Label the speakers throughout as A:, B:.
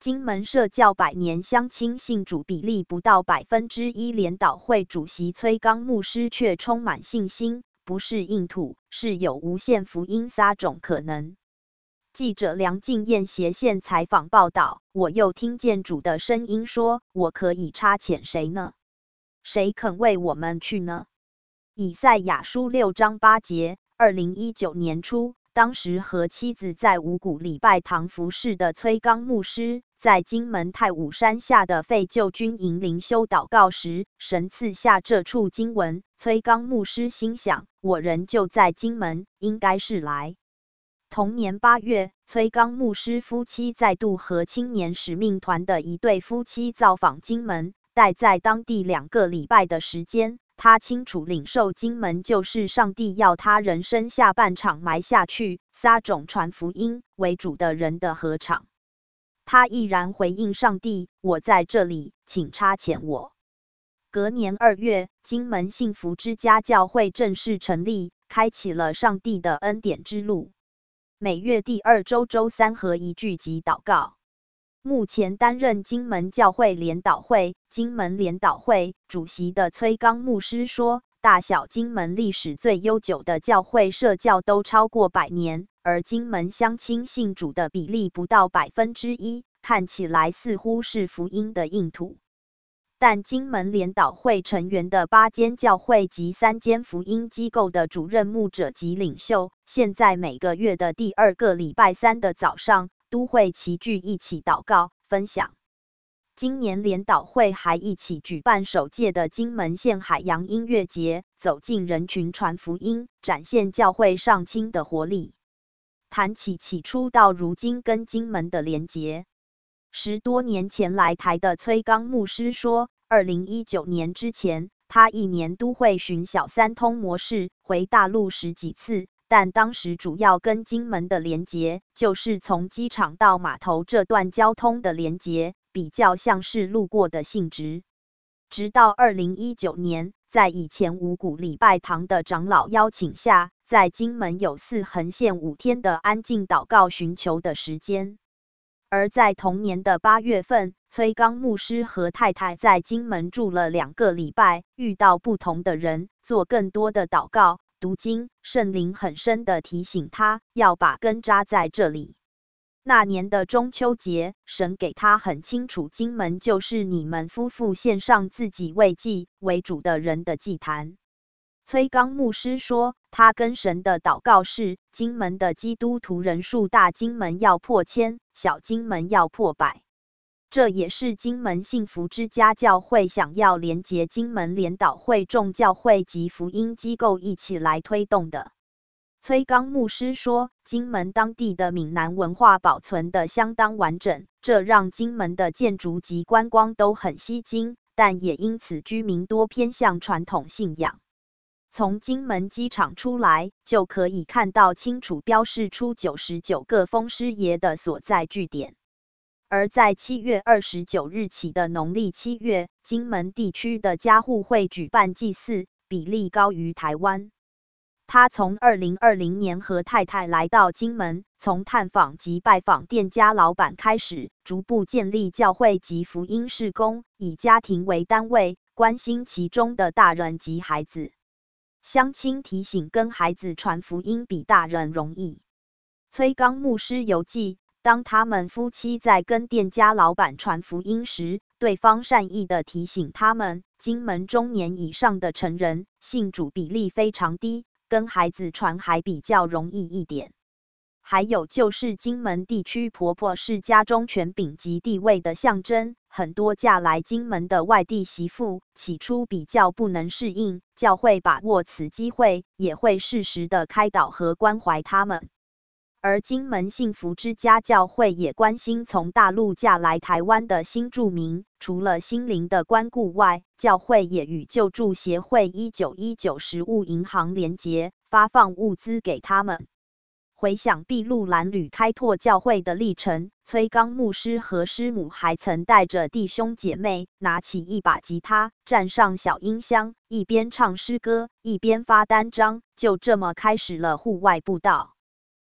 A: 金门社教百年乡亲信主比例不到1%，联导会主席崔刚牧师却充满信心，不是硬土，是有无限福音撒种可能。记者梁敬燕斜线采访报道，我又听见主的声音说，我可以差遣谁呢？谁肯为我们去呢？以赛亚书6章8节，2019年初，当时和妻子在五股礼拜堂服侍的崔刚牧师，在金门太武山下的废旧军营灵修祷告时，神赐下这处经文。崔刚牧师心想，我人就在金门，应该是来。同年8月，崔刚牧师夫妻再度和青年使命团的一对夫妻造访金门，待在当地2个礼拜的时间。他清楚领受金门就是上帝要他人生下半场埋下去，撒种传福音为主的人的禾场。他毅然回应上帝，我在这里，请差遣我。隔年2月，金门幸福之家教会正式成立，开启了上帝的恩典之路。每月第2周周3合一聚集祷告。目前担任金门教会联导会、金门联导会主席的崔刚牧师说，大小金门历史最悠久的教会社教都超过100年，而金门乡亲信主的比例不到1%，看起来似乎是福音的硬土。但金门联导会成员的8间教会及3间福音机构的主任牧者及领袖，现在每个月的第2个礼拜3的早上，都会齐聚一起祷告分享。今年联导会还一起举办首届的金门县海洋音乐节，走进人群传福音，展现教会上青的活力。谈起起初到如今跟金门的连结，10多年前来台的崔刚牧师说，2019年之前，他一年都会巡小3通模式，回大陆10几次。但当时主要跟金门的连结，就是从机场到码头这段交通的连结，比较像是路过的性质。直到2019年，在以前五股礼拜堂的长老邀请下，在金门有4横线5天的安静祷告寻求的时间。而在同年的8月份，崔刚牧师和太太在金门住了2个礼拜，遇到不同的人，做更多的祷告。读经，圣灵很深地提醒他要把根扎在这里。那年的中秋节，神给他很清楚，金门就是你们夫妇献上自己为祭为主的人的祭坛。崔刚牧师说，他跟神的祷告是，金门的基督徒人数大金门要破1000，小金门要破100。这也是金门幸福之家教会想要连结金门联导会众教会及福音机构一起来推动的。崔刚牧师说，金门当地的闽南文化保存得相当完整，这让金门的建筑及观光都很吸睛，但也因此居民多偏向传统信仰。从金门机场出来，就可以看到清楚标示出99个风师爷的所在据点。而在7月29日起的农历7月，金门地区的家户会举办祭祀，比例高于台湾。他从2020年和太太来到金门，从探访及拜访店家老板开始，逐步建立教会及福音事工，以家庭为单位，关心其中的大人及孩子。乡亲提醒，跟孩子传福音比大人容易。崔刚牧师游记，当他们夫妻在跟店家老板传福音时，对方善意的提醒他们，金门中年以上的成人信主比例非常低，跟孩子传还比较容易一点。还有就是金门地区婆婆是家中权柄及地位的象征，很多嫁来金门的外地媳妇起初比较不能适应，教会把握此机会，也会适时的开导和关怀他们。而金门幸福之家教会也关心从大陆嫁来台湾的新住民，除了心灵的关顾外，教会也与救助协会1919食物银行连结，发放物资给他们。回想筚路蓝缕开拓教会的历程，崔刚牧师和师母还曾带着弟兄姐妹拿起一把吉他，站上小音箱，一边唱诗歌，一边发单张，就这么开始了户外布道。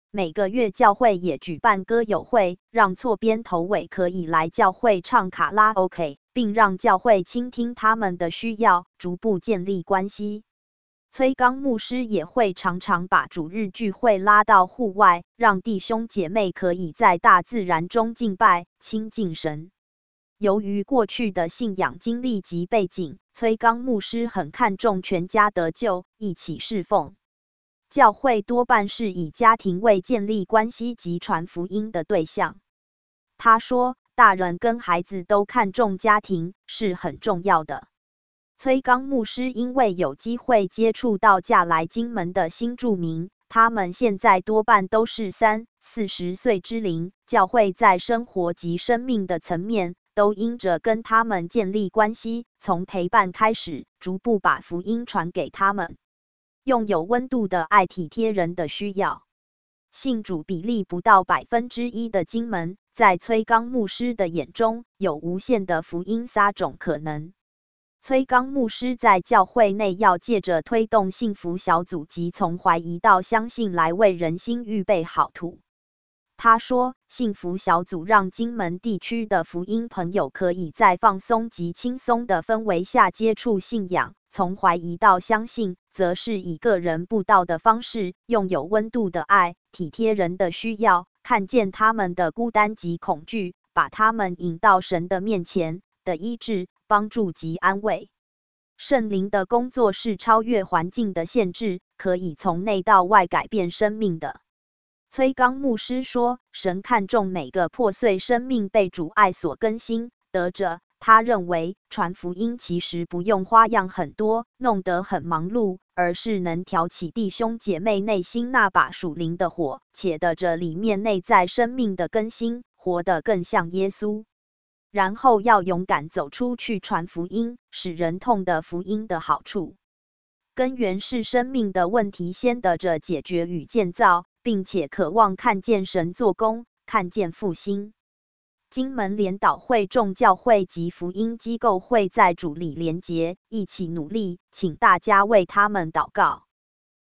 A: 每个月教会也举办歌友会，让错编头尾可以来教会唱卡拉 OK， 并让教会倾听他们的需要，逐步建立关系。崔刚牧师也会常常把主日聚会拉到户外，让弟兄姐妹可以在大自然中敬拜、亲近神。由于过去的信仰经历及背景，崔刚牧师很看重全家得救，一起侍奉。教会多半是以家庭为建立关系及传福音的对象。他说，大人跟孩子都看重家庭，是很重要的。崔刚牧师因为有机会接触到嫁来金门的新住民，他们现在多半都是30、40岁之龄，教会在生活及生命的层面都因着跟他们建立关系，从陪伴开始，逐步把福音传给他们。用有温度的爱体贴人的需要。信主比例不到1%的金门，在崔刚牧师的眼中，有无限的福音撒种可能。崔刚牧师在教会内要借着推动幸福小组及从怀疑到相信来为人心预备好土。他说，幸福小组让金门地区的福音朋友可以在放松及轻松的氛围下接触信仰，从怀疑到相信，则是以个人布道的方式，用有温度的爱，体贴人的需要，看见他们的孤单及恐惧，把他们引到神的面前的医治、帮助及安慰。圣灵的工作是超越环境的限制，可以从内到外改变生命的。崔刚牧师说，神看重每个破碎生命被主爱所更新得着。他认为传福音其实不用花样很多，弄得很忙碌，而是能挑起弟兄姐妹内心那把属灵的火，且得着里面内在生命的更新，活得更像耶稣。然后要勇敢走出去传福音，使人痛的福音的好处。根源是生命的问题先得着解决与建造，并且渴望看见神做工，看见复兴。金门联祷会众教会及福音机构会在主里连结，一起努力，请大家为他们祷告。